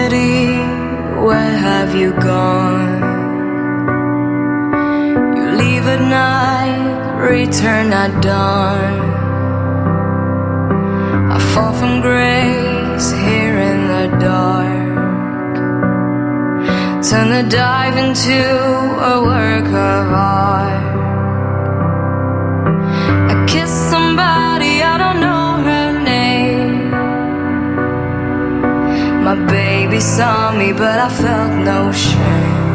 Sanity, where have you gone? You leave at night, return at dawn. I fall from grace here in the dark. Turn the dive into a work of art. I kiss somebody, I don't know her name. My baby saw me, but I felt no shame.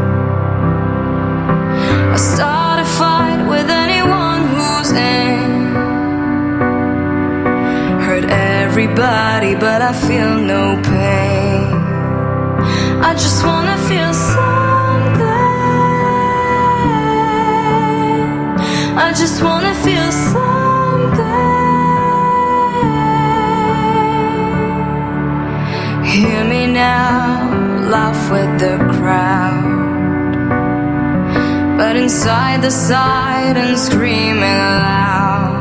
I start a fight with anyone who's in. Hurt everybody, but I feel no pain. I just wanna feel something. I just wanna feel something. Hear me now, laugh with the crowd. But inside the silence, screaming loud.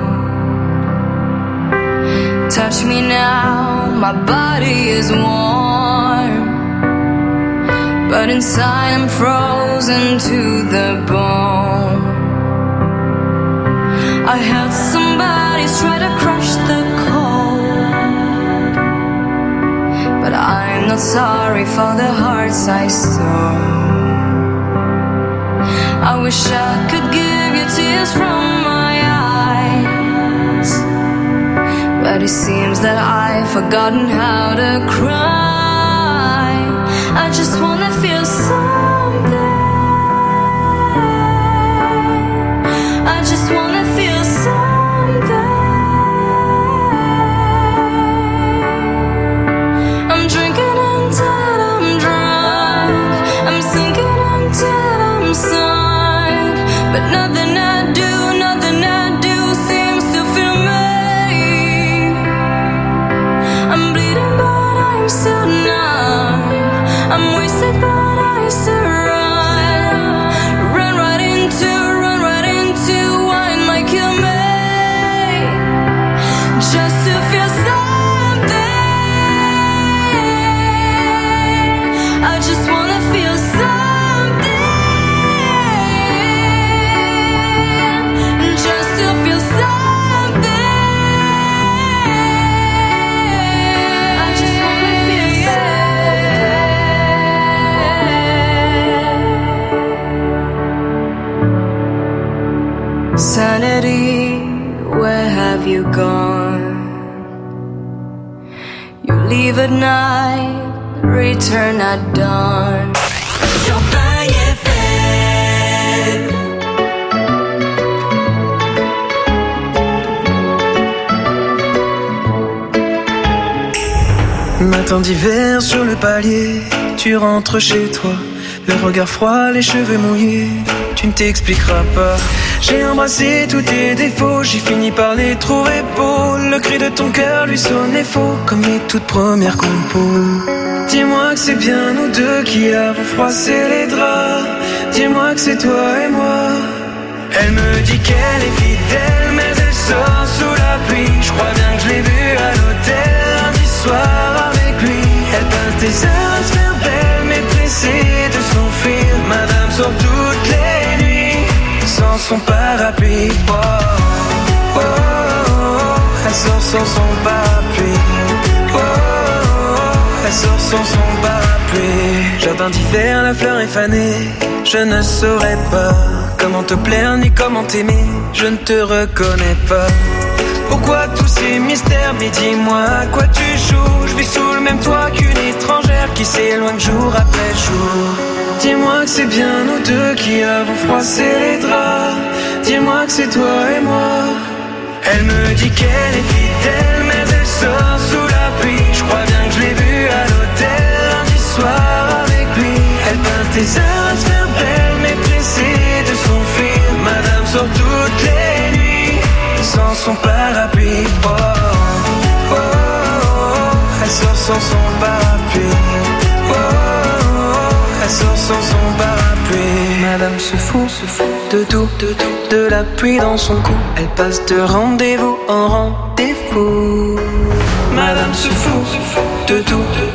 Touch me now, my body is warm. But inside I'm frozen to the bone. I held somebody try to crush the cold. But I'm not sorry for the hearts I stole. I wish I could give you tears from my eyes, but it seems that I've forgotten how to cry. I just wanna feel something. I just wanna feel something. I'm drinking until I'm drunk. I'm sinking until I'm sunk. But nothing I do seems to feel me. I'm bleeding but I'm still numb. I'm wasted but I still run. Run right into what might kill me. Just to feel something. I just wanna feel something. Just to feel something. I just wanna feel something. Sanity, where have you gone? You leave at night, return at dawn. Champagne FM. Matin d'hiver sur le palier, tu rentres chez toi, le regard froid, les cheveux mouillés, tu ne t'expliqueras pas. J'ai embrassé tous tes défauts, j'ai fini par les trouver beaux. Le cri de ton cœur lui sonnait faux, comme les toutes premières compos. Dis-moi que c'est bien nous deux qui avons froissé les draps. Dis-moi que c'est toi et moi. Elle me dit qu'elle est fidèle, mais elle sort sous la pluie. Je crois bien que je l'ai vue à l'hôtel lundi soir avec lui. Elle passe des heures à se faire belle, mais pressée de s'enfuir. Madame sort toutes les nuits sans son parapluie. Oh, oh, oh, oh. Elle sort sans son parapluie. Oh, oh, oh. Elle sort sans son parapluie. Jardin d'hiver, la fleur est fanée. Je ne saurais pas comment te plaire ni comment t'aimer. Je ne te reconnais pas. Pourquoi tous ces mystères? Mais dis-moi à quoi tu joues. Je vis sous le même toit qu'une étrangère qui s'éloigne jour après jour. Dis-moi que c'est bien nous deux qui avons froissé les draps. Dis-moi que c'est toi et moi. Elle me dit qu'elle est fidèle, mais elle sort sous la pluie. Je crois bien que je l'ai vue à l'hôtel lundi soir avec lui. Elle passe des heures à se faire belle, mais pressée de s'enfuir. Madame sort toutes les nuits sans son parapluie. Oh, oh, oh, oh. Elle sort sans son parapluie. Oh, oh, oh. Elle sort sans son parapluie. Madame se fout de tout, de la pluie dans son cou. Elle passe de rendez-vous en rendez-vous. Madame se fout de tout, de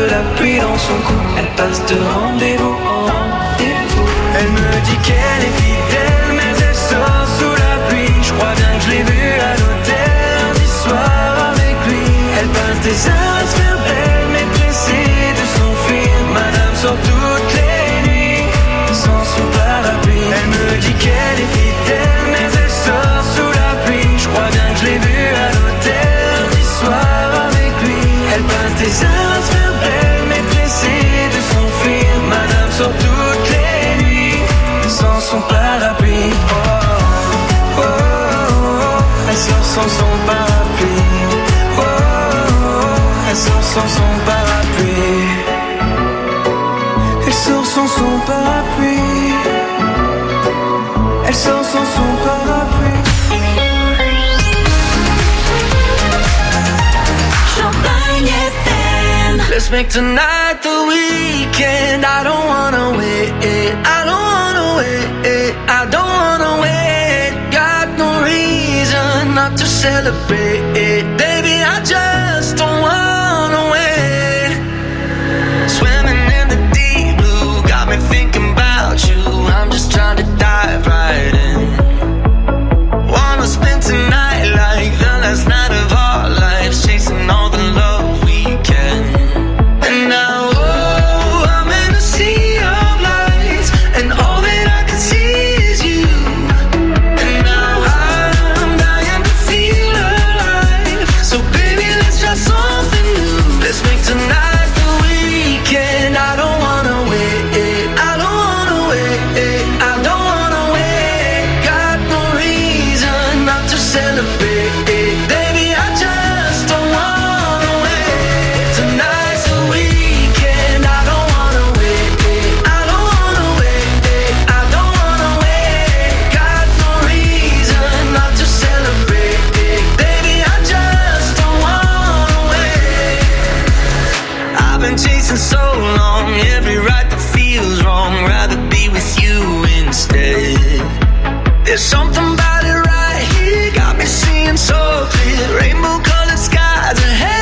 la pluie dans son cou. Elle passe de rendez-vous en rendez-vous. Elle me dit qu'elle est fidèle, mais elle sort sous la pluie. Je crois bien que je l'ai vue à l'hôtel lundi soir avec lui. Elle passe des heures à se faire belle, mais pressée de s'enfuir. Madame sort toutes les nuits sans son parapluie. Elle me dit qu'elle est fidèle, mais elle sort sous la pluie. Je crois bien que je l'ai vue à l'hôtel lundi soir avec lui. Elle passe des heures à se faire belle, mais pressée de s'enfuir. Madame sort toutes les nuits sans son parapluie. Oh, oh, oh, oh. Elle sort sans son parapluie. Oh, oh, oh. Elle sort sans son parapluie. Elle sort sans son parapluie. Elle sort sans son parapluie. Champagne FM. Let's make tonight the weekend. I don't wanna wait. I don't wanna wait. I don't wanna wait. Got no reason not to celebrate. Baby, I just don't wanna wait. Swimming in the deep blue got me thinking about you. I'm just trying to dive right in. Wanna spend tonight like the last night of our lives, chasing all the love we can. And now, oh, I'm in a sea of lights, and all that I can see is you. And now I'm dying to feel alive. So baby, let's try something new. Let's make tonight the weekend. I don't wanna wait. I don't wanna wait. I don't wanna wait. Got no reason not to celebrate. Baby, I just don't wanna wait. Tonight's the weekend. I don't wanna wait. I don't wanna wait. I don't wanna wait. Got no reason not to celebrate. Baby, I just don't wanna wait. I've been chasing so long, every right that feels wrong. Rather be with you instead. There's something about it right here, got me seeing so clear. Rainbow-colored skies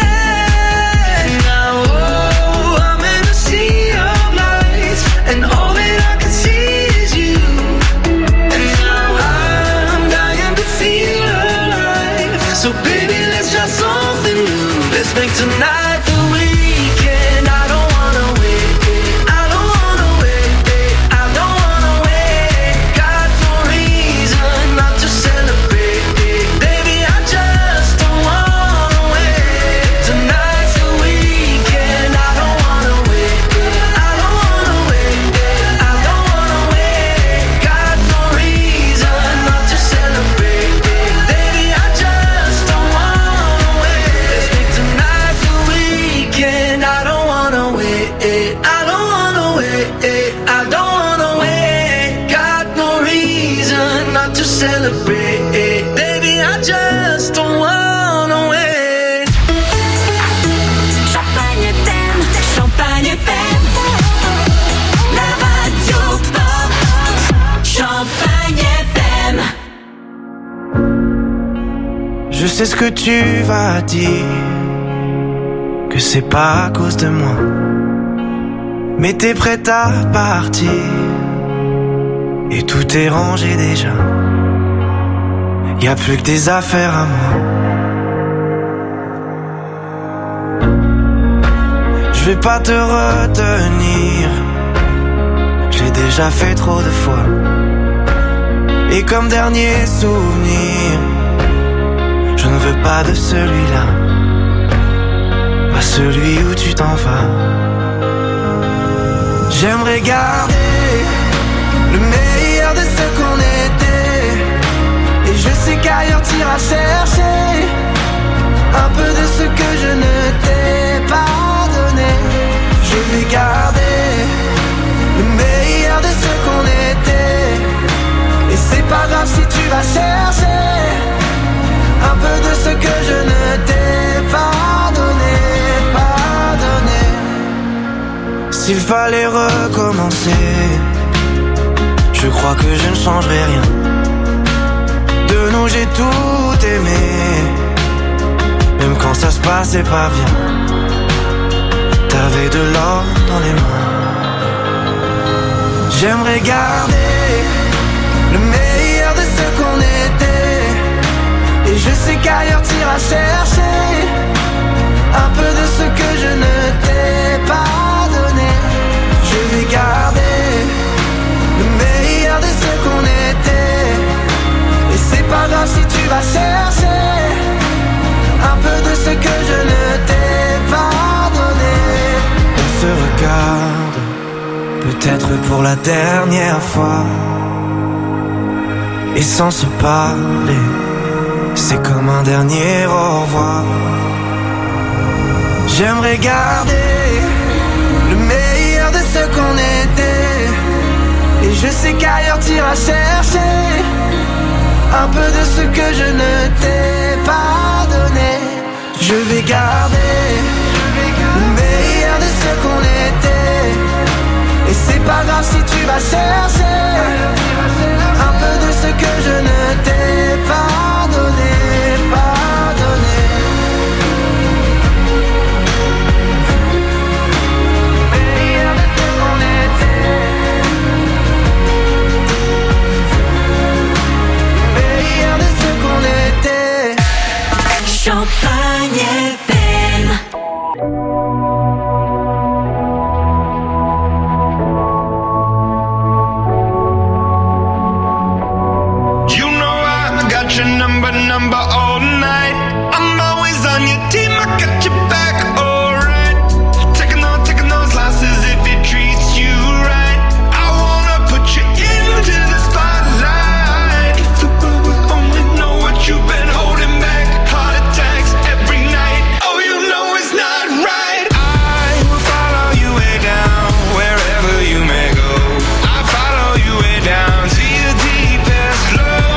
ahead. Now, oh, I'm in a sea of lights, and all that I can see is you. And now I'm dying to feel alive. So baby, let's try something new. Let's make tonight the weekend. I don't wanna wait. I don't wanna wait. I don't wanna wait. Got no reason not to celebrate. Baby, I just don't wanna wait. Tonight's the weekend. I don't wanna wait. I don't wanna wait. I don't wanna wait. Got no reason not to celebrate. Baby, I just don't wanna wait. Let's make tonight the weekend. I don't wanna wait. I don't wanna wait. I don't wanna wait. Got no reason not to celebrate. Baby, I just don't wanna wait. Champagne FM. Champagne FM. La radio pop. Champagne FM. Je sais ce que tu vas dire, que c'est pas à cause de moi. Mais t'es prête à partir, et tout est rangé déjà. Y a plus que des affaires à moi. Je vais pas te retenir, je l'ai déjà fait trop de fois. Et comme dernier souvenir, je ne veux pas de celui-là, pas celui où tu t'en vas. J'aimerais garder le meilleur de ce qu'on était, et je sais qu'ailleurs t'iras chercher un peu de ce que je ne t'ai pas donné. Je vais garder le meilleur de ce qu'on était, et c'est pas grave si tu vas chercher un peu de ce que je ne t'ai pas donné, pas donné. S'il fallait recommencer, je crois que je ne changerai rien. De nous j'ai tout aimé, même quand ça se passait pas bien. t'avais de l'or dans les mains. J'aimerais garder le meilleur de ce qu'on était. Et je sais qu'ailleurs t'iras chercher un peu de ce que je ne t'ai pas donné. Je vais garder le meilleur de ce qu'on était. Et c'est pas grave si tu vas chercher un peu de ce que je ne t'ai pas donné. On se regarde, peut-être pour la dernière fois. Et sans se parler, c'est comme un dernier au revoir. J'aimerais garder le meilleur de ce qu'on était. Et je sais qu'ailleurs t'iras chercher un peu de ce que je ne t'ai pas donné. Je vais garder le meilleur de ce qu'on était. Et c'est pas grave si tu vas chercher un peu de ce que je ne t'ai pas donné, pas donné. Le meilleur de ce qu'on était. Le meilleur de ce qu'on était. Champagne FM. Number all night. I'm always on your team, I got your back, alright. Taking those losses if it treats you right. I wanna put you into the spotlight. If the world would only know what you've been holding back. Heart attacks every night. Oh, you know it's not right. I will follow you way down, wherever you may go. I follow you way down to your deepest low.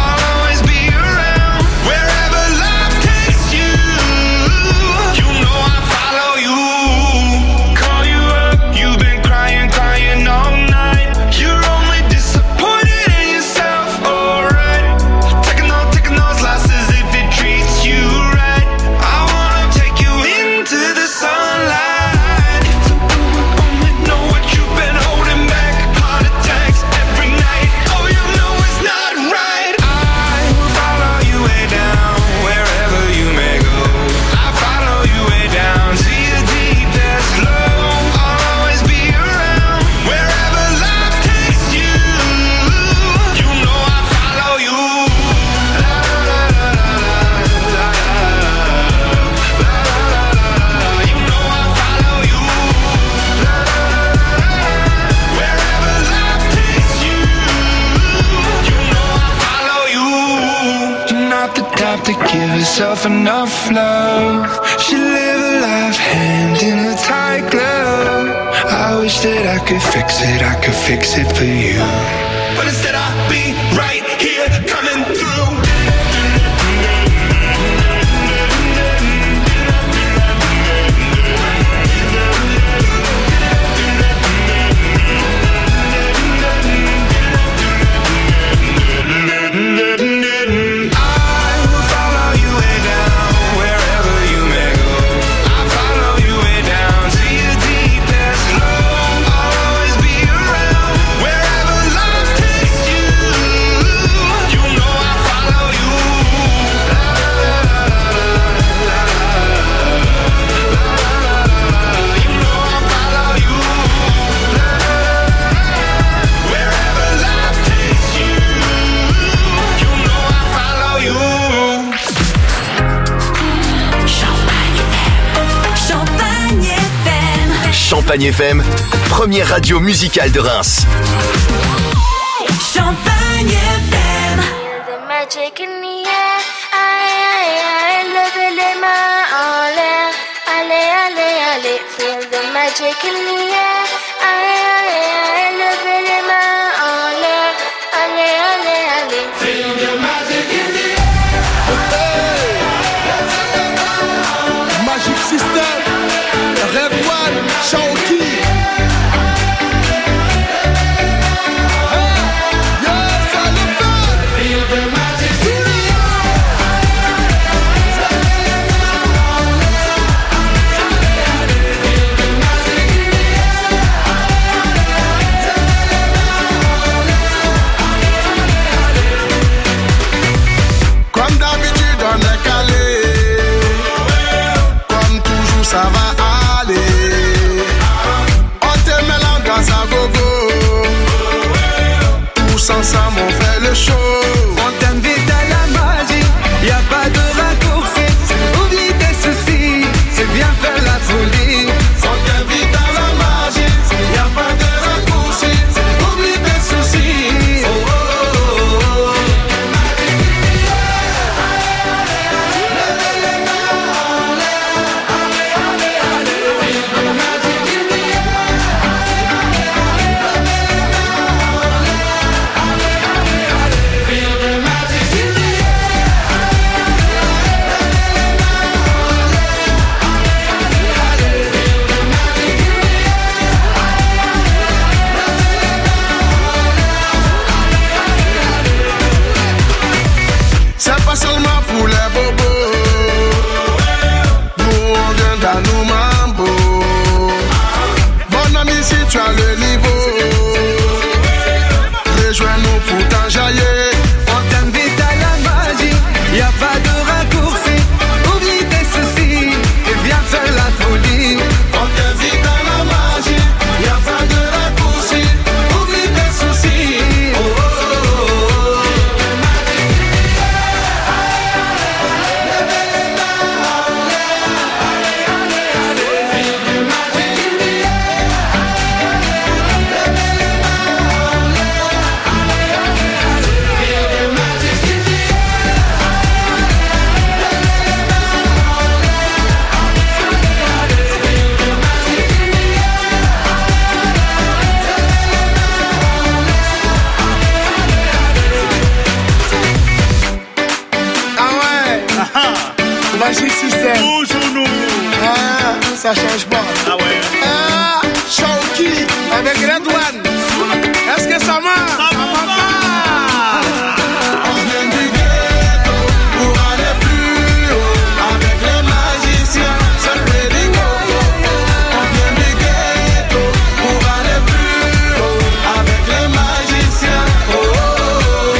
To give herself enough love. She live a life hand in a tight glove. I wish that I could fix it for you. But instead I'll be right here coming through. Champagne FM, première radio musicale de Reims. Champagne FM. The magic in the air, levez les mains en l'air, allez, allez, allez, feel the magic in the air, levez les mains en l'air, allez, allez, allez, feel the magic in the air. Magic System, Rev One, Shaoki. tu as le niveau. Rejoins-nous pour t'enjailler. On t'invite à la magie, y'a pas de raccourci. Oublie tes soucis et viens faire la folie. On t'invite à la magie, y'a pas de raccourci. Oublie tes soucis. Oh, oh, oh, oh. Magic System. Toujours nous. Ah, ça change pas. Ah ouais. Ah, Shaoki avec Red One. Est-ce que ça marche? Ça va pas. On vient du ghetto pour aller plus haut. Avec les magiciens, ça fait des go. On vient du ghetto pour aller plus haut. Avec les magiciens. Oh, oh, oh.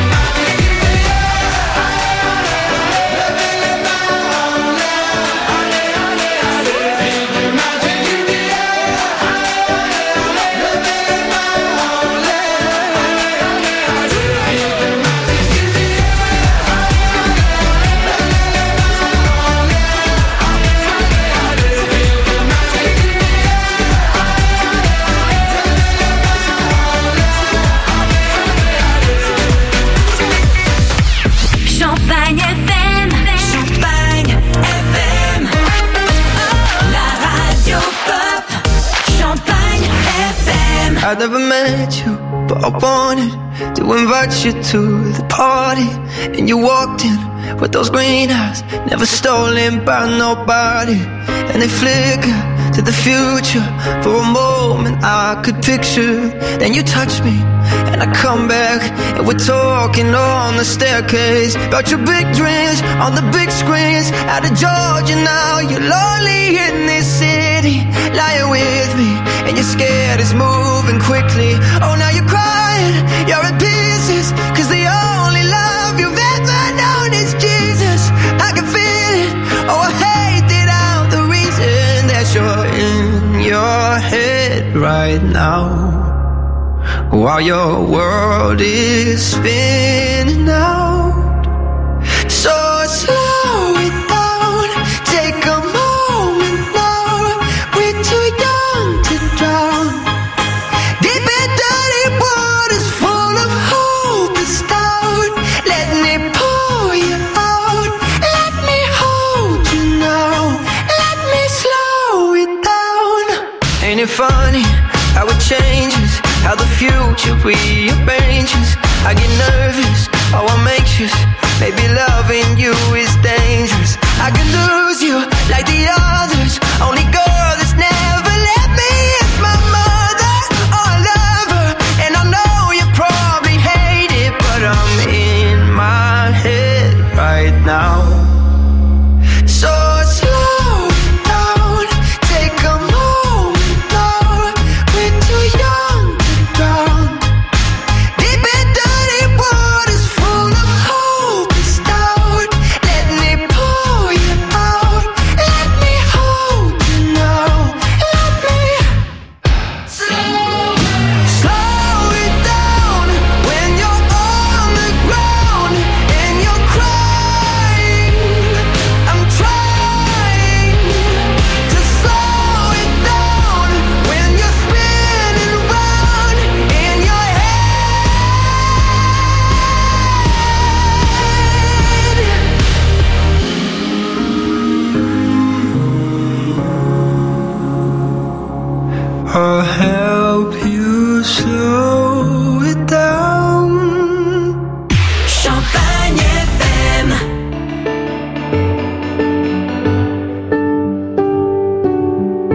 Champagne FM. Champagne FM. La radio pop. Champagne FM. I never met you, but I wanted to invite you to the party. And you walked in with those green eyes, never stolen by nobody. And they flicker to the future. For a moment I could picture. Then you touch me and I come back, and we're talking on the staircase about your big dreams on the big screens. Out of Georgia now, you're lonely in this city, lying with me, and you're scared it's moving quickly. Oh, now you're crying, you're in pieces, cause the only love you've ever known is Jesus. I can feel it, oh I hate it out, the reason that you're in your head right now, while your world is spinning out. So slow it down, take a moment now. We're too young to drown. Deep in dirty waters full of hope is down. Let me pull you out. Let me hold you now. Let me slow it down. Ain't it funny how it changes, how the future rearranges? I get nervous, oh I'm anxious. Maybe loving you is dangerous. I could lose you like the others. Only girl that's never let me is my mother. Oh I love her, and I know you probably hate it, but I'm in my head right now. So slow down, take a moment now. We're too young to drown. Deep in dirty waters full of hope is down. Let me pull you out. Let me hold you now. Let me slow it down when you're on the ground and you're crying. I'm trying to slow it down when you're spinning round in your head. I'll help you slow it down. Champagne FM.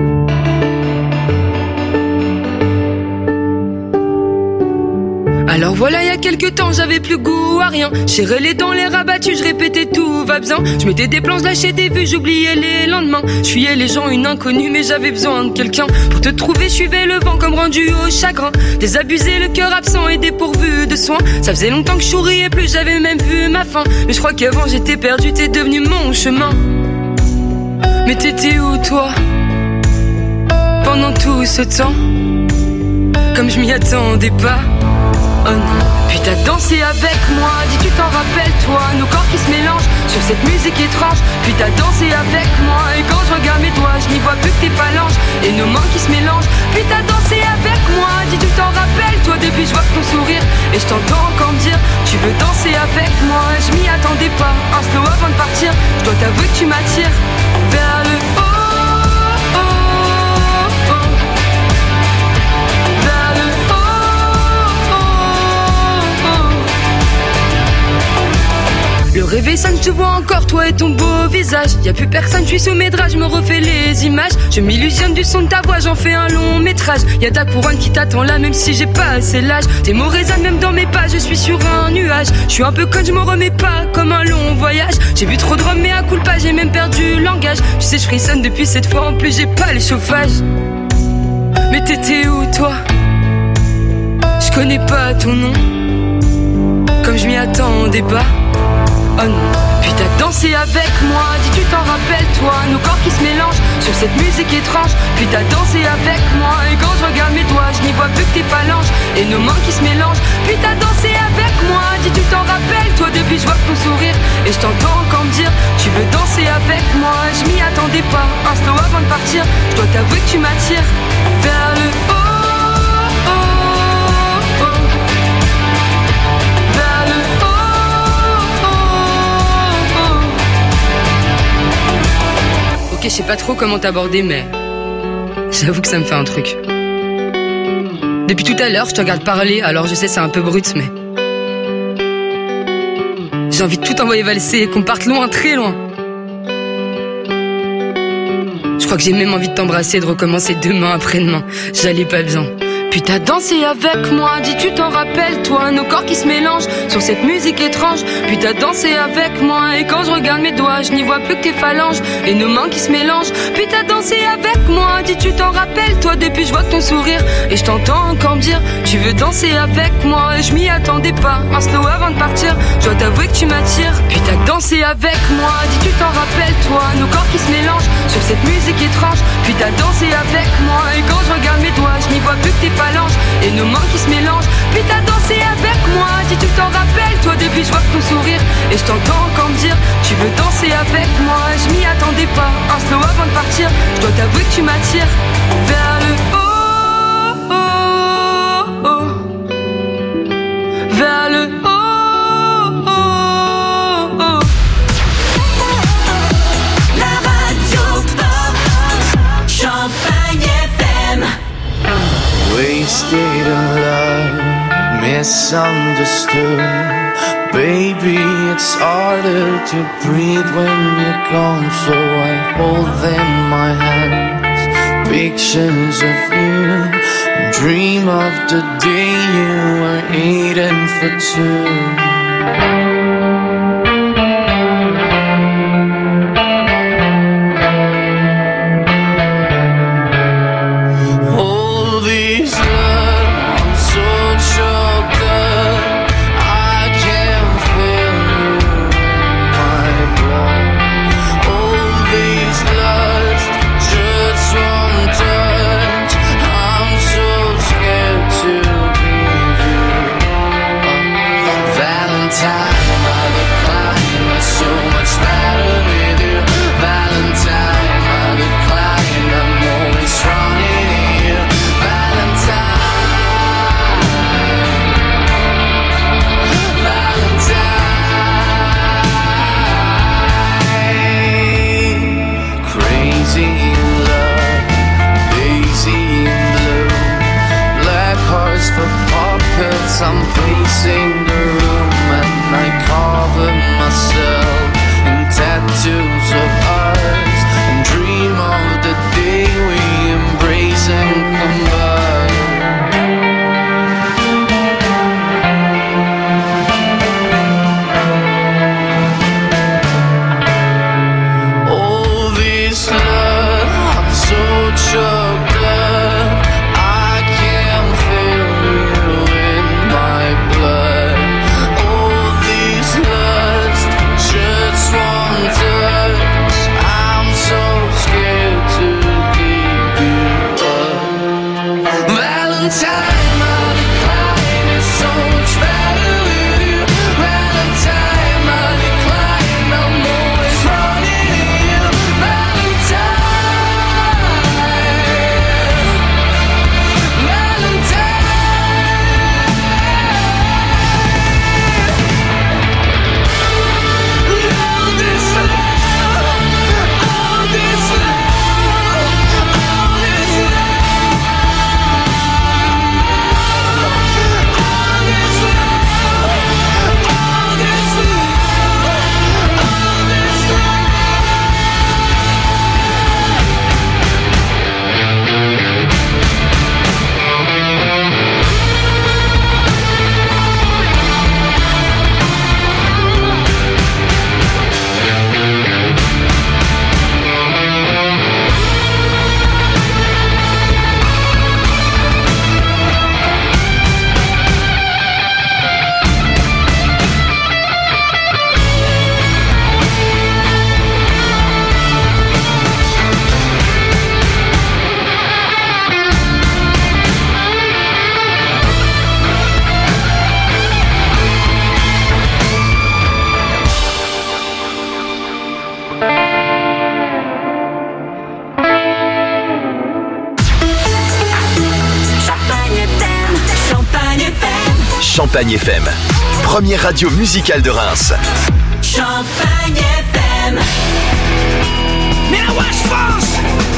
Alors voilà, y a quelques temps, j'avais plus goût à rien. Serrais les dents, les rabattus, je répétais tout va bien. Je mettais des plans, je lâchais des vues, j'oubliais les lendemains. Je fuyais les gens, une inconnue, mais j'avais besoin de quelqu'un. Pour te trouver, je suivais le vent comme rendu au chagrin. Désabusé, le cœur absent et dépourvu de soins. Ça faisait longtemps que je souriais plus, j'avais même vu ma fin. Mais je crois qu'avant j'étais perdu, t'es devenu mon chemin. Mais t'étais où toi pendant tout ce temps? Comme je m'y attendais pas. Oh non. Puis t'as dansé avec moi, dis tu t'en rappelles toi, nos corps qui se mélangent sur cette musique étrange. Puis t'as dansé avec moi, et quand je regarde mes doigts, je n'y vois plus que tes phalanges et nos mains qui se mélangent. Puis t'as dansé avec moi, dis tu t'en rappelles toi, depuis je vois ton sourire et je t'entends encore me dire tu veux danser avec moi. Je m'y attendais pas, un slow avant de partir. Je dois t'avouer que tu m'attires vers le haut. Le réveil sonne, je te vois encore, toi et ton beau visage. Y'a plus personne, je suis sous mes draps, je me refais les images. Je m'illusionne du son de ta voix, j'en fais un long métrage. Y'a ta couronne qui t'attend là, même si j'ai pas assez l'âge. Tes mots résonnent même dans mes pas, je suis sur un nuage. Je suis un peu conne, je m'en remets pas, comme un long voyage. J'ai bu trop de rhum, mais à coup de pas, j'ai même perdu le langage. Tu sais, je frissonne depuis cette fois, en plus j'ai pas les chauffages. Mais t'étais où toi? Je connais pas ton nom, comme je m'y attendais pas. Oh non. Puis t'as dansé avec moi, dis tu t'en rappelles toi, nos corps qui se mélangent sur cette musique étrange. Puis t'as dansé avec moi, et quand je regarde mes doigts, je n'y vois plus que tes phalanges et nos mains qui se mélangent. Puis t'as dansé avec moi, dis tu t'en rappelles toi, depuis je vois ton sourire et je t'entends encore me dire tu veux danser avec moi. Je m'y attendais pas, un slow avant de partir. Je dois t'avouer que tu m'attires vers le haut. Ok, je sais pas trop comment t'aborder, mais j'avoue que ça me fait un truc. Depuis tout à l'heure, je te regarde parler, alors je sais c'est un peu brut, mais j'ai envie de tout envoyer valser et qu'on parte loin, très loin. Je crois que j'ai même envie de t'embrasser et de recommencer demain après-demain. J'allais pas bien. Puis t'as dansé avec moi, dis tu t'en rappelles toi, nos corps qui se mélangent sur cette musique étrange. Puis t'as dansé avec moi, et quand je regarde mes doigts, je n'y vois plus que tes phalanges et nos mains qui se mélangent. Puis t'as dansé avec moi, dis tu t'en rappelles toi, depuis je vois ton sourire et je t'entends encore me dire tu veux danser avec moi. Et je m'y attendais pas, un slow avant de partir. Je dois t'avouer que tu m'attires. Puis t'as dansé avec moi, dis tu t'en rappelles toi, nos corps qui se mélangent sur cette musique étrange. Puis t'as dansé avec moi, et quand je regarde mes doigts, je n'y vois plus que tes phalanges et nos mains qui se mélangent. Puis t'as dansé avec moi, dis tu t'en rappelles toi, depuis je vois ton sourire et je t'entends encore me dire tu veux danser avec moi. Je m'y attendais pas, un slow avant de partir. Je dois t'avouer que tu m'attires vers le haut, oh, oh. Vers le haut, oh, oh. La radio pop, Champagne FM. Wasted in love, misunderstood. Baby, it's harder to breathe when you're gone, so I hold them in my hands. Pictures of you, dream of the day you were eating for two. I'm pacing the room and I cover myself in tattoos of ours and dream of the day we embrace and combine. Valentine, my decline is so much better with you. Valentine, my decline, I'm always running in. Champagne FM, première radio musicale de Reims. Champagne FM. Miroir France.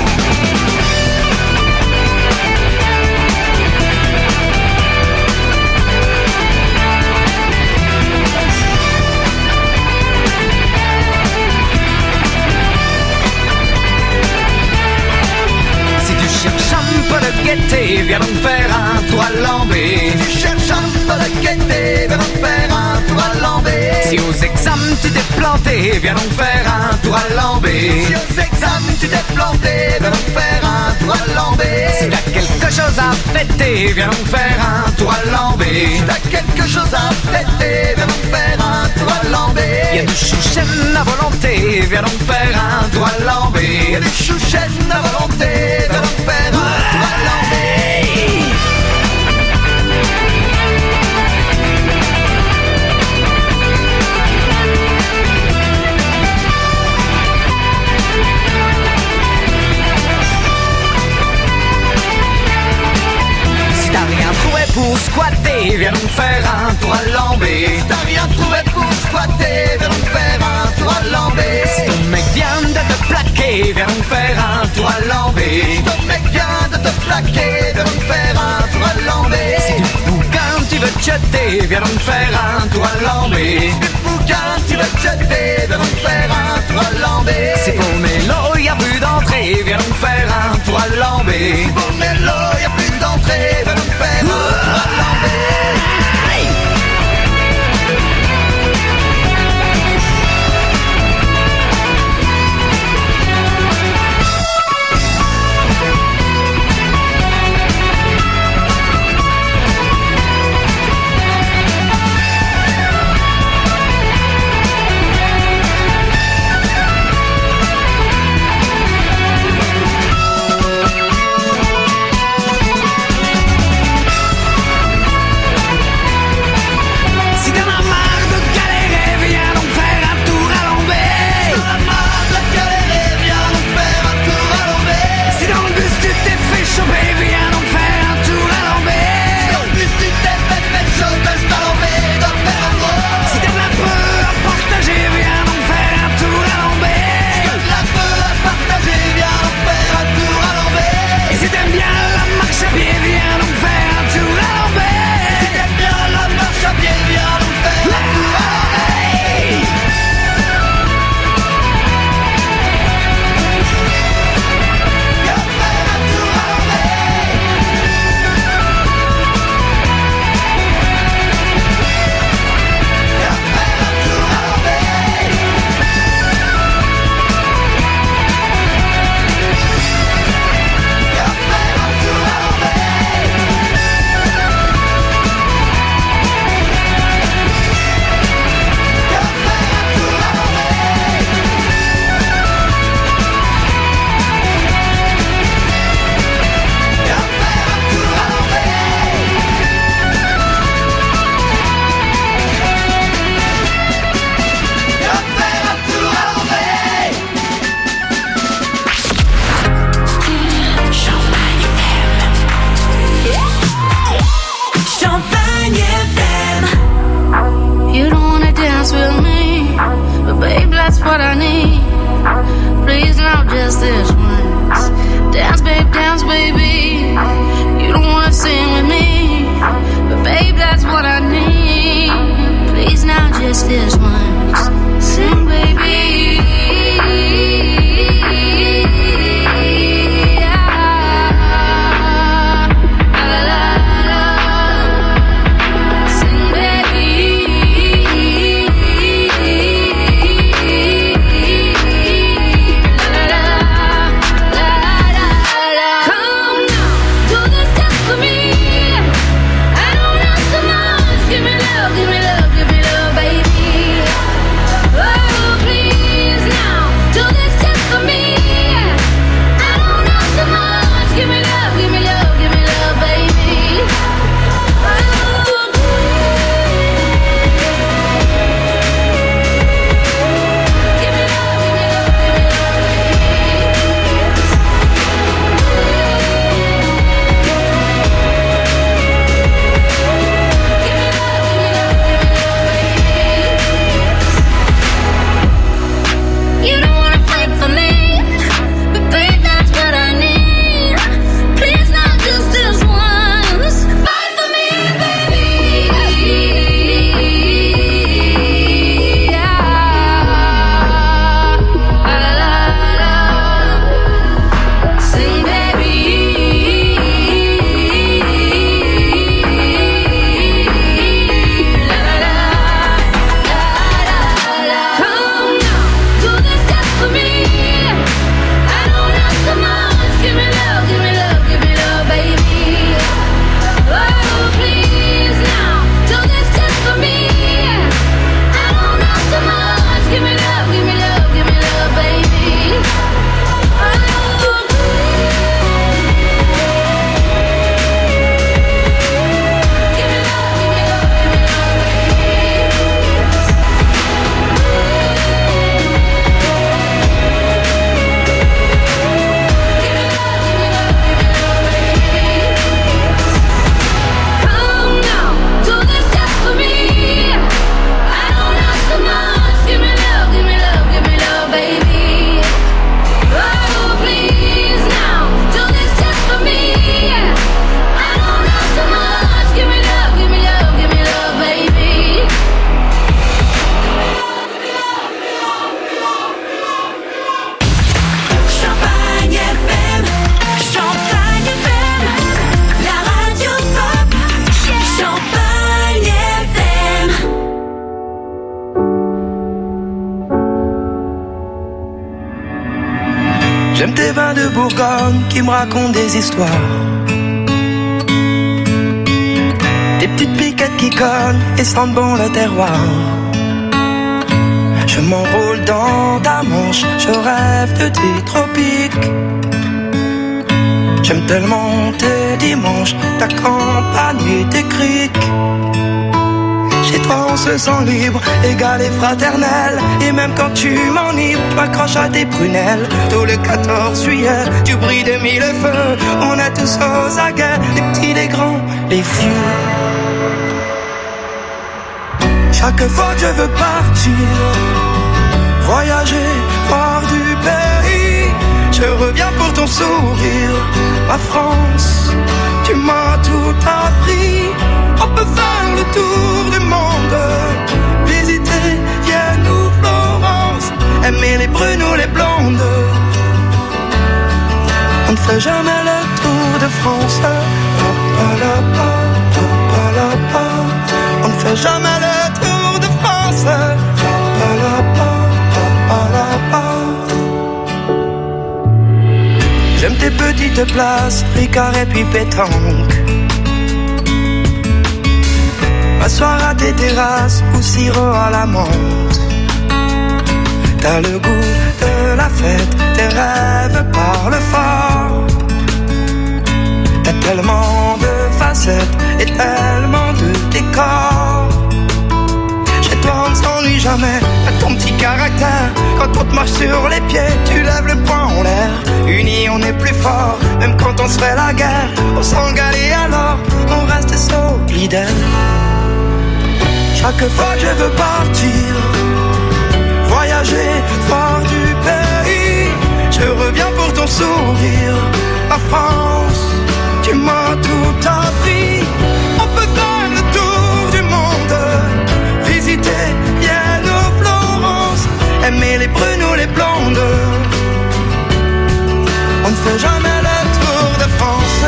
Si tu cherches un peu de gaieté, viens donc faire un tour à Lambé. Si tu cherches un peu de gaieté, viens donc faire un tour à Lambé. Si aux examens tu t'es planté, viens donc faire un tour à Lambé. Si aux examens tu t'es planté, viens donc faire un tour à Lambé. Si t'as quelque chose à fêter, viens donc faire un tour à Lambé. Si t'as quelque chose à fêter, viens donc faire un tour à Lambé. Y'a du chouchen à volonté, viens donc faire un tour à Lambé. Y'a du chouchen à volonté, viens donc faire un tour à Lambé. Si t'as rien trouvé pour squatter, viens donc faire un tour à Lambé. Si t'as rien trouvé pour squatter, viens donc faire un tour à Lambé. Si ton mec vient de te plaquer, viens donc faire un tour à Lambé. Si ton mec vient de te plaquer, viens donc faire un tour à Lambé. Si du bouquin tu veux te jeter, viens donc faire un tour à Lambé. Si du bouquin tu veux te jeter, viens donc faire un tour à Lambé. Si pour Mélo y'a plus d'entrée, viens donc faire un tour à Lambé. Si pour Mélo y'a plus d'entrée, viens donc faire un tour à Lambé. vins de Bourgogne qui me racontent des histoires. Des petites piquettes qui cognent et sentent bon le terroir. Je m'enroule dans ta manche, je rêve de tes tropiques. J'aime tellement tes dimanches, ta campagne et tes criques. Chez toi on se sent libre, égal et fraternel. Et même quand tu m'enivres, tu m'accroches à tes prunelles. Tous les 14 juillet, tu brilles des mille feux. On est tous aux aguets, les petits, les grands, les vieux. Chaque fois que je veux partir, voyager, voir du pays, je reviens pour ton sourire. Ma France, tu m'as tout appris. On peut faire le tour du monde, visiter Vienne ou Florence, aimer les brunes ou les blondes. On ne fait jamais le tour de France. On ne fait jamais le tour de France. J'aime tes petites places, Ricard et puis pétanque. M'asseoir à tes terrasses ou sirop à la menthe. T'as le goût de la fête, tes rêves parlent fort. T'as tellement de facettes et tellement de décors. Chez toi on ne s'ennuie jamais, t'as ton petit caractère. Quand on te marche sur les pieds, tu lèves le poing en l'air. Unis on est plus fort, même quand on se fait la guerre. On s'engale et alors, on reste solidaire. Chaque fois que je veux partir, voyager, voir du pays, je reviens pour ton sourire. La France, tu m'as tout appris. On peut faire le tour du monde, visiter Vienne ou Florence, aimer les brunes ou les blondes. On ne fait jamais le tour de France.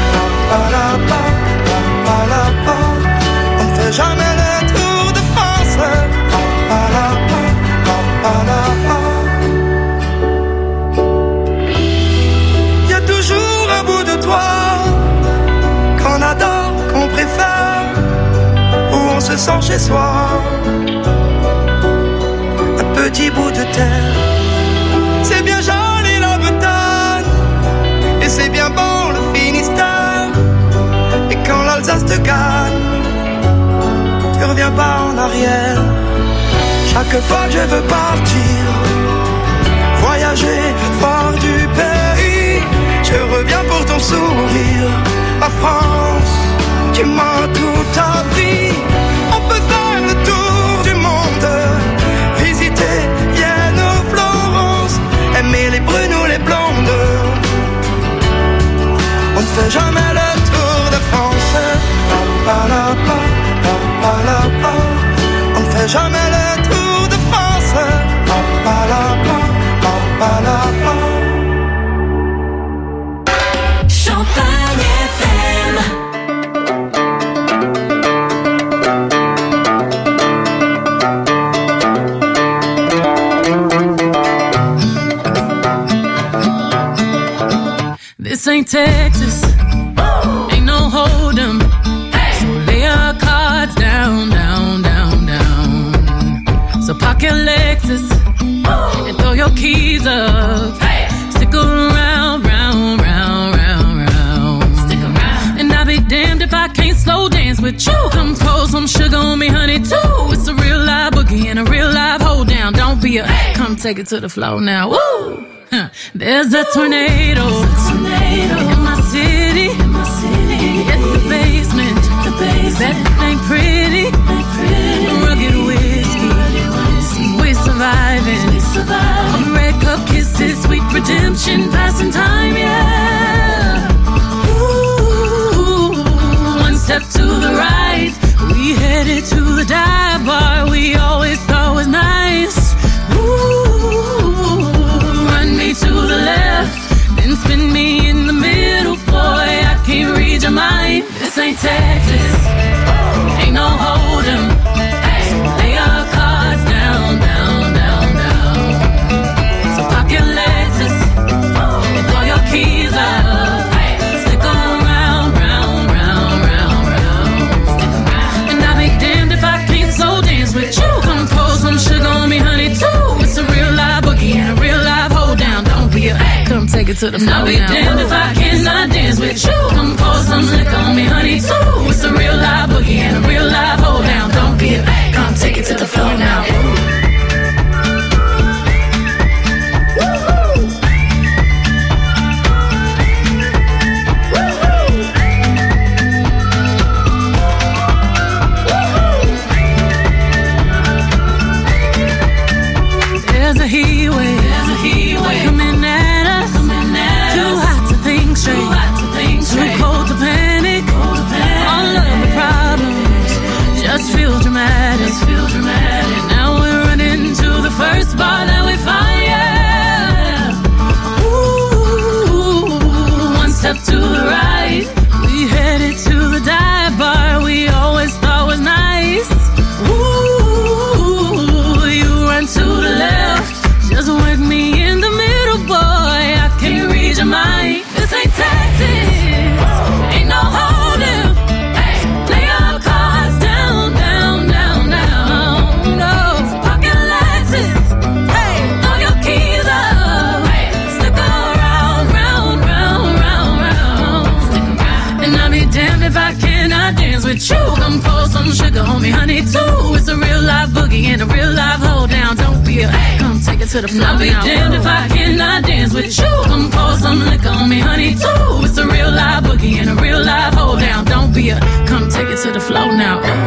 On ne fait jamais le tour de France. Il y a toujours un bout de toi qu'on adore, qu'on préfère, où on se sent chez soi. Un petit bout de terre. C'est bien joli la Bretagne, et c'est bien bon le Finistère. Et quand l'Alsace te gagne, tu reviens pas en arrière. Chaque fois que je veux partir, voyager, voir du pays, je reviens pour ton sourire. La France, tu m'as tout appris. On peut faire le tour du monde, visiter Vienne ou Florence, aimer les brunes ou les blondes. On ne fait jamais le tour de France. On ne fait jamais le tour de France. Champagne FM. This ain't Texas, ain't no hold'em. So lay our cards down, down, down, down. So park your Lexus and throw your keys up. Stick around, round, round, round, round. Stick around. And I'll be damned if I can't slow dance with you. Come pour some sugar on me, honey, too. It's a real live boogie and a real live hold down. Don't be a come take it to the floor now. Woo! There's a tornado in my city. At the basement. That ain't pretty. Rugged whiskey. We're surviving. Red cup kisses, sweet redemption, passing time, yeah. Ooh, one step to the right, we headed to the dive bar we always thought was nice. Ooh, run me to the left, then spin me in the middle, boy, I can't read your mind. This ain't Texas, ain't no hold'em. So lay our cards down, down, down, down. So park your Lexus and to the flow. I'll be damned if I cannot dance with you. Come pour some liquor on me, honey, too. It's a real live boogie and a real live hold down. Don't be a fake, come take it to the floor now. There's a heat wave coming at us. Too hot to think straight, too cold to panic. All of the problems just feel dramatic. Now we're running to the first bar that we find. Yeah. Ooh, one step to the right, we headed to the dive bar we always thought was nice. Ooh, you run to the left, just work me in the middle, boy. I can't read your mind. This ain't Texas, ain't no holding. Hey, lay your cards down, down, down, down. No, pocket Lexus. Hey, throw your keys up. Hey, stick around, round, round, round, round. Stick around. And I'll be damned if I cannot dance with you. Come pour some sugar on me, honey, too. It's a real live boogie and a real live hold down. Don't be a come take it to the floor. I'll be damned if I cannot dance with you. Come pour some liquor on me, honey, too. It's a real live boogie and a real live hold down. Don't be a come take it to the floor now. Ooh.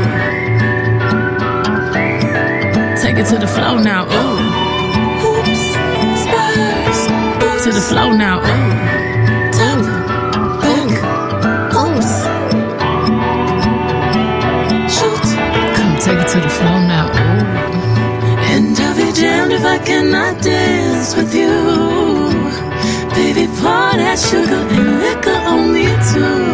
Take it to the floor now. Ooh. Oops, spurs. To the floor now. Ooh. Tap, back, oops. Shoot. Come take it to the floor now. Ooh. And I'll be damned if I cannot dance with you. Baby, pour that sugar and liquor on me too.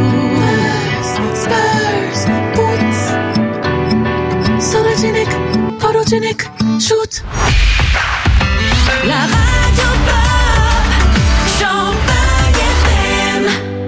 Spurs, boots. Sologenic, photogenic, shoot. La radio pop, Champagne FM.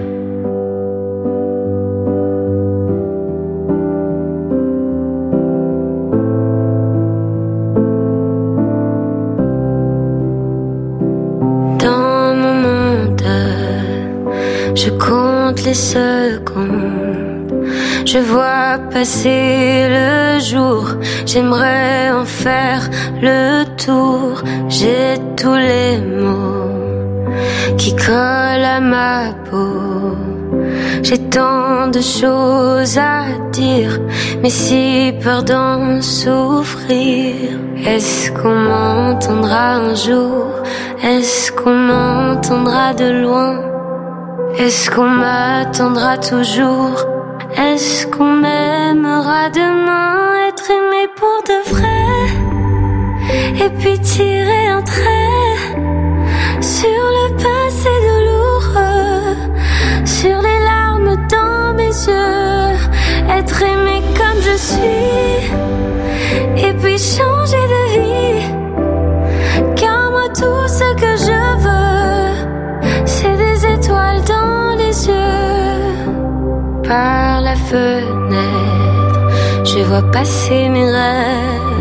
Dans mon monde, je compte les secondes. Je vois passer le jour. J'aimerais en faire le tour. J'ai tous les mots qui collent à ma peau. J'ai tant de choses à dire, mais si peur d'en souffrir. Est-ce qu'on m'entendra un jour? Est-ce qu'on m'entendra de loin? Est-ce qu'on m'attendra toujours? Est-ce qu'on m'aimera demain? Être aimé pour de vrai, et puis tirer un trait sur le passé douloureux, sur les larmes dans mes yeux. Être aimé comme je suis, et puis changer de vie. Car moi tout ce que je veux, c'est des étoiles dans les yeux. Par la fenêtre, je vois passer mes rêves.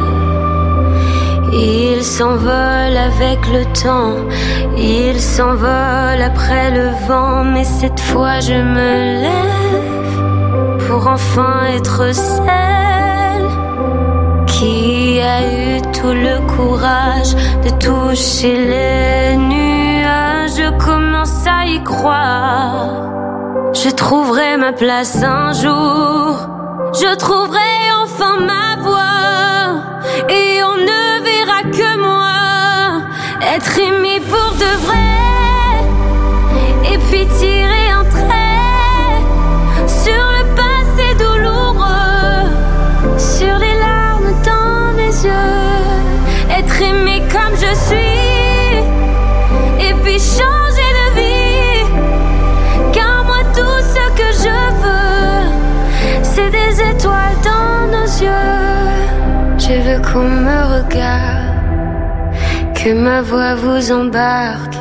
Ils s'envolent avec le temps, ils s'envolent après le vent. Mais cette fois je me lève pour enfin être celle qui a eu tout le courage de toucher les nuages. Je commence à y croire. Je trouverai ma place un jour. Je trouverai enfin ma voix. Et on ne verra que moi. Être aimé pour de vrai. Et puis tirer un trait sur le passé douloureux, sur les larmes dans mes yeux. Être aimé comme je suis, et puis changer de vie. Car moi tout ce que je veux, c'est des étoiles dans nos yeux. Je veux qu'on me regarde, que ma voix vous embarque.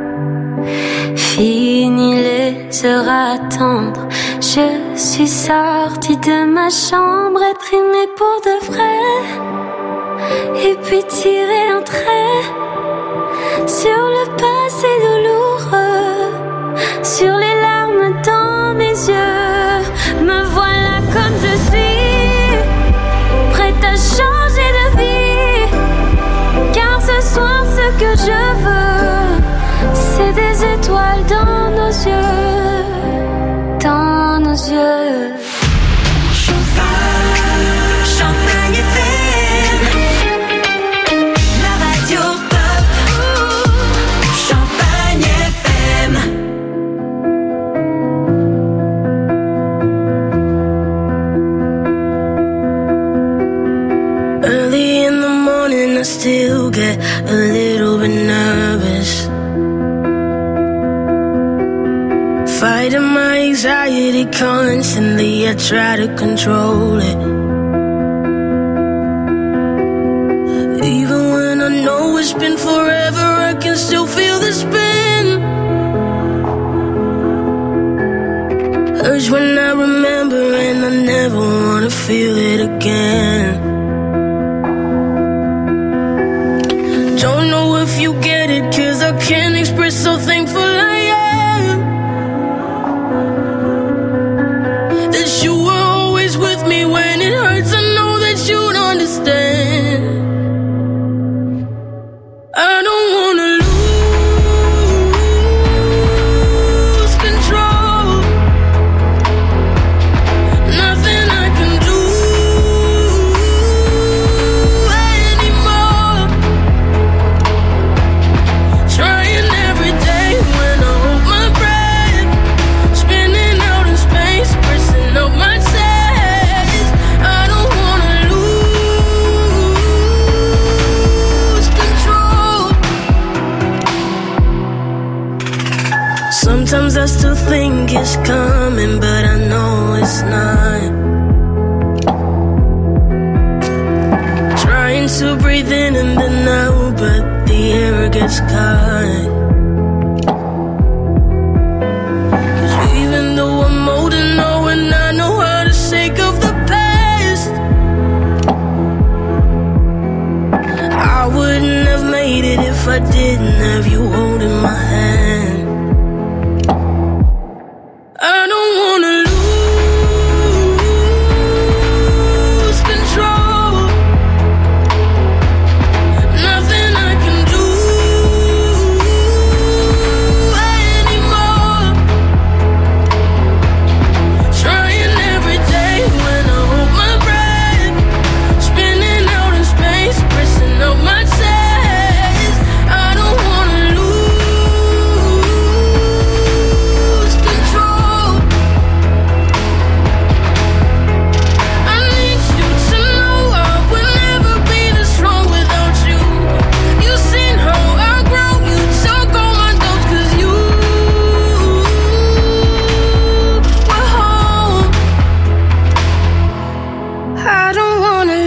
Fini les heures à attendre, je suis sortie de ma chambre. Être aimée pour de vrai, et puis tirer un trait sur le passé douloureux, sur les larmes dans mes yeux. Me voilà comme je suis, prête à changer de vie. Car ce soir ce que je veux, c'est des étoiles dans nos yeux, dans nos yeux. Champagne FM, la radio pop. Champagne FM. Early in the morning I still get a little bit nervous, fighting my anxiety constantly. I try to control it. Even when I know it's been forever, I can still feel the spin. Urge when I remember, and I never wanna feel it again. Don't know if you get it, 'cause I can't express how thankful I am that you were always with me when it hurts. I know that you'd understand. I don't wanna lose control. Nothing I can do anymore. Trying every day when I hold my breath, spinning out in space, pressing up my chest. I don't wanna lose control. Sometimes I still think it's coming, but I know it's not. Trying to breathe in and then out, but the air gets caught. 'Cause even though I'm older now and I know how to shake off the past, I wouldn't have made it if I didn't have you holding my hand. I don't wanna lose control. Nothing I can do anymore. Trying every day when I hold my breath, spinning out in space, pressing up my chest. I don't wanna lose control. I need you to know I would never be this strong without you. You've seen how I grow, you took all my doubts 'cause you were home. I don't wanna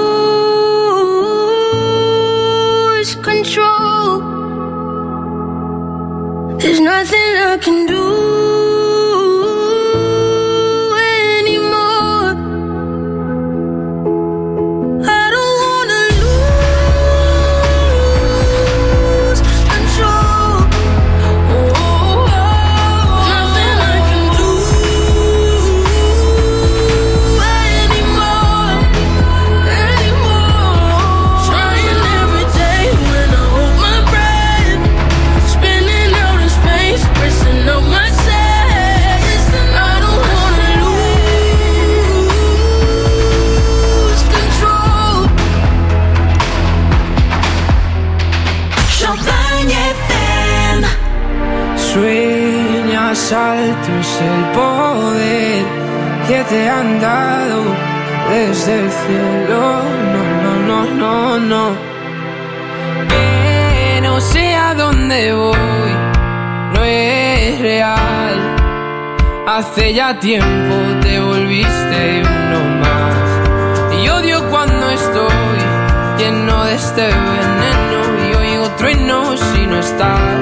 lose control. There's nothing I can do anymore. I don't wanna lose control. Nothing I can do anymore. Trying every day when I hold my breath, spinning out in space, pressing up my chest. I don't wanna lose control. Champagne FM. Sueñas alto es el poder que te han dado desde el cielo. No, no, no, no, no. Que no sé a dónde voy, no es real. Hace ya tiempo te volviste uno más. Y odio cuando estoy lleno de este veneno y oigo truenos si no estás.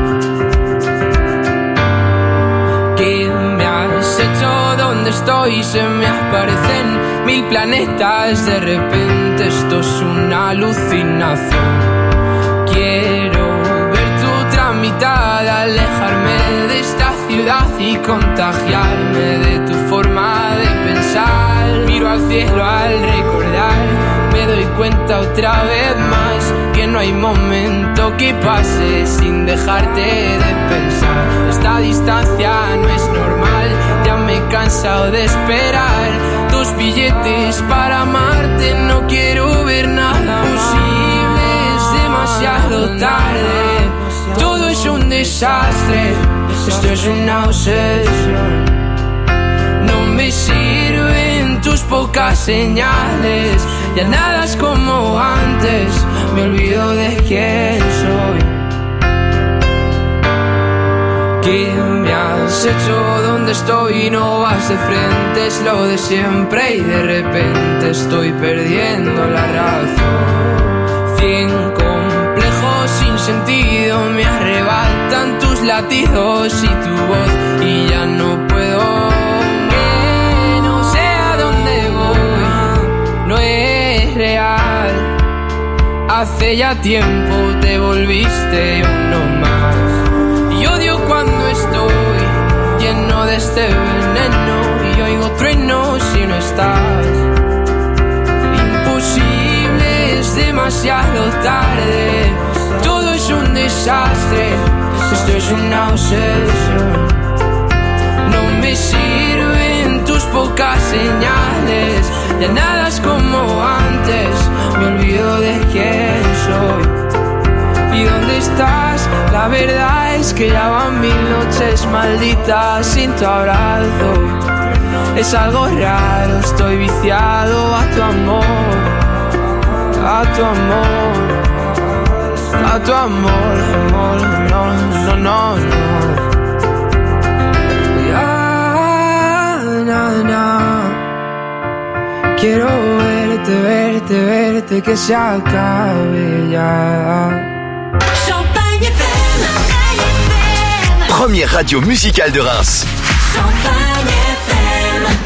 ¿Qué me has hecho? ¿Dónde estoy? Se me aparecen mil planetas. De repente esto es una alucinación. Quiero ver tu otra mitad, alejarme de esta ciudad y contagiarme de tu forma de pensar. Miro al cielo al recordar, me doy cuenta otra vez más que no hay momento que pase sin dejarte de pensar. Esta distancia no es normal, ya me he cansado de esperar tus billetes para amarte. No quiero ver nada posible, es demasiado tarde. Todo es un desastre, esto es una obsesión. No me sirven tus pocas señales, ya nada es como antes, me olvido de quién soy. ¿Qué me has hecho? ¿Dónde estoy? No vas de frente, es lo de siempre y de repente estoy perdiendo la razón. 100 complejos sin sentido me arrebatan tus latidos y tu voz y ya no puedo. Que no sé a dónde voy, no es real. Hace ya tiempo te volviste uno más. Y odio cuando estoy lleno de este veneno y oigo truenos si no estás. Imposible, es demasiado tarde. Todo es un desastre, esto es una obsesión. No me sirven tus pocas señales, ya nada es como antes, me olvido de quién soy. ¿Y dónde estás? La verdad es que ya van 1000 noches malditas sin tu abrazo. Es algo raro, estoy viciado a tu amor, a tu amor, a tu amor, amor, no, no, no, no. Ya, no, no. Quiero verte, verte, verte, que se acabe ya. Champagne FM. Première radio musicale de Reims. Champagne FM.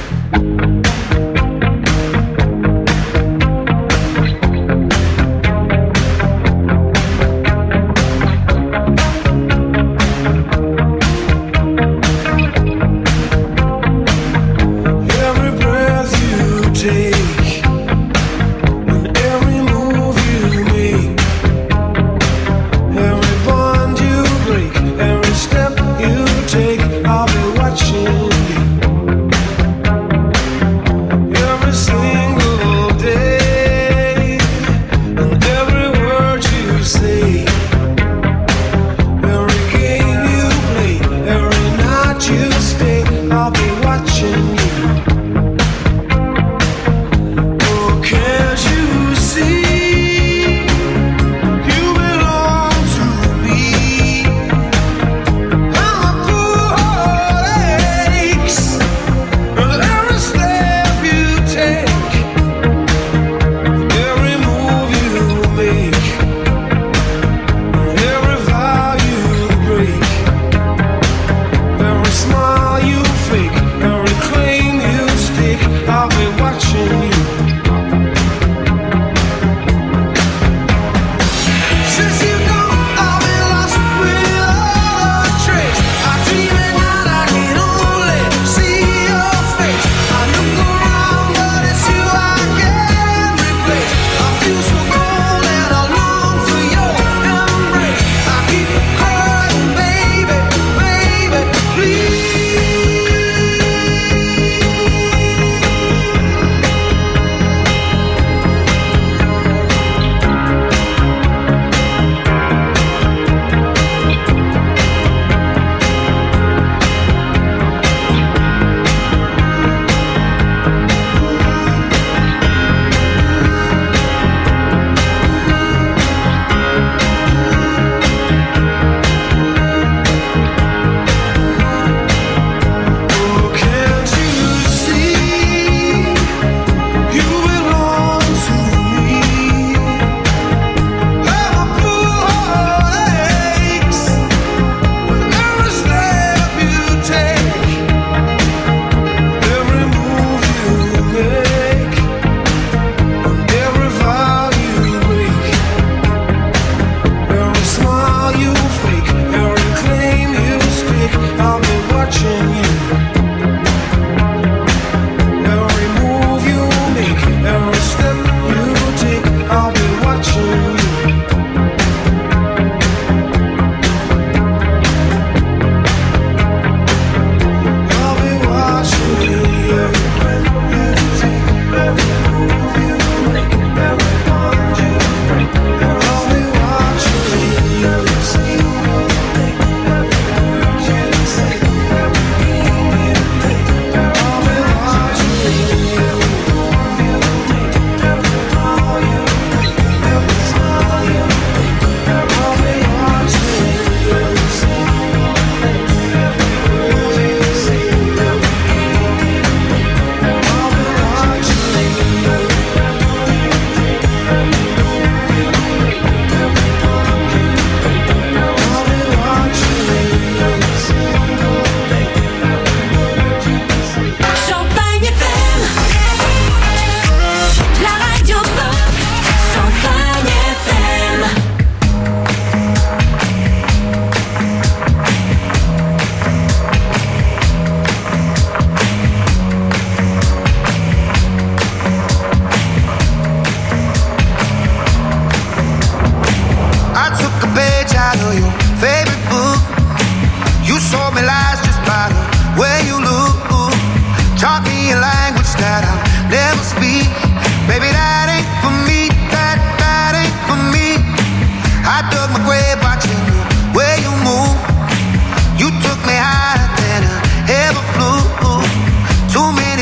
Every breath you take, and every move you make, every bond you break, every step you take, I'll be watching you. Every single day, and every word you say, every game you play, every night you stay, I'll be watching you. Oh, can't you see? You belong to me. I'm a poor heartaches. With every step you take, every move you make, every vow you break, every smile you fake, every claim you stick, I'll be watching you. Since you gone, I've been lost without a trace. I dream at night, I can only see your face. I look around, but it's you I can't replace. I feel so cold and I long for your embrace. I keep crying, baby, baby, please.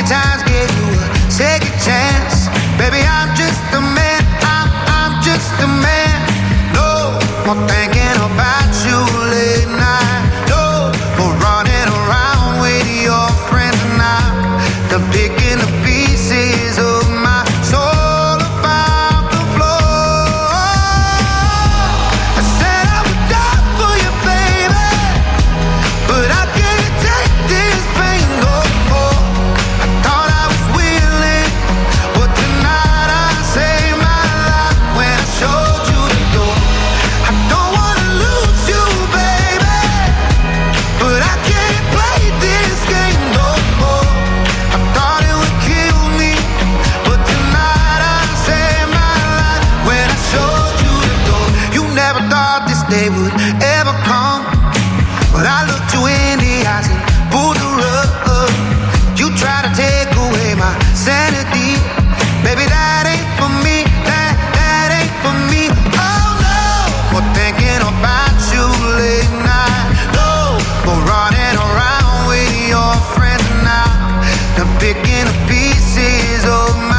times gave you a second chance. Baby, I'm just a man, I'm just a man. No more thinking about you late night. No more running around with your friends now. Done picking the pieces of my soul about the floor. I said I would die for you, baby, but I can't take this pain no more. I thought I was willing, but tonight I saved my life when I showed you the door. I don't wanna lose you, baby, but I can't play this game no more. I thought it would kill me, but tonight I saved my life when I showed you the door. You never thought this day would ever come, but I looked you in the eyes and pulled the rug. You try to take away my sanity, baby, that ain't for me, that ain't for me. Oh no, more thinking about you late night. No more running around with your friends now. I'm picking the pieces of my